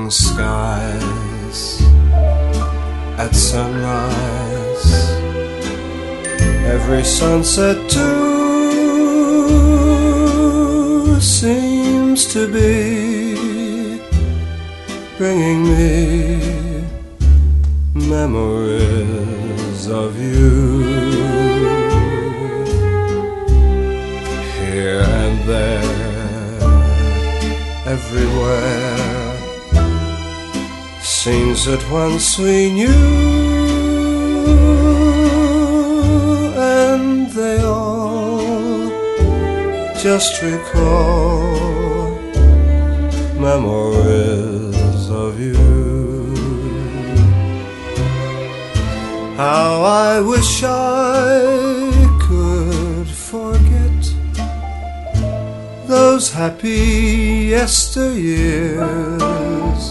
Evening skies at sunrise, every sunset too seems to be bringing me memories of you. Here and there, everywhere, scenes that once we knew, and they all just recall memories of you. How I wish I could forget those happy yesteryears.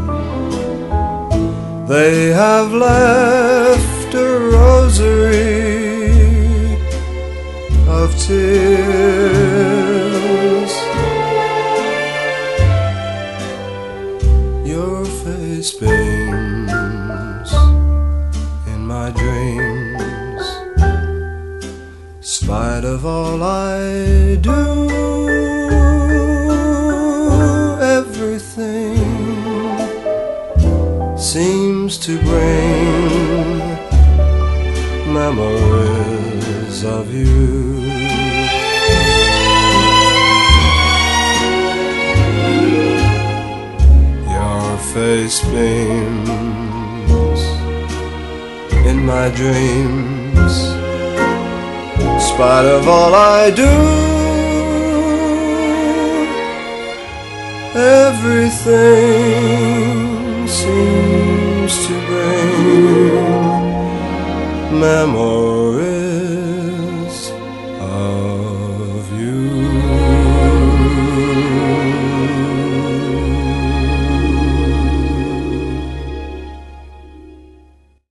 They have left a rosary of tears. Your face beams in my dreams, spite of all I do. Everything seems to bring memories of you. Your face beams in my dreams, in spite of all I do. Everything seems to bring memories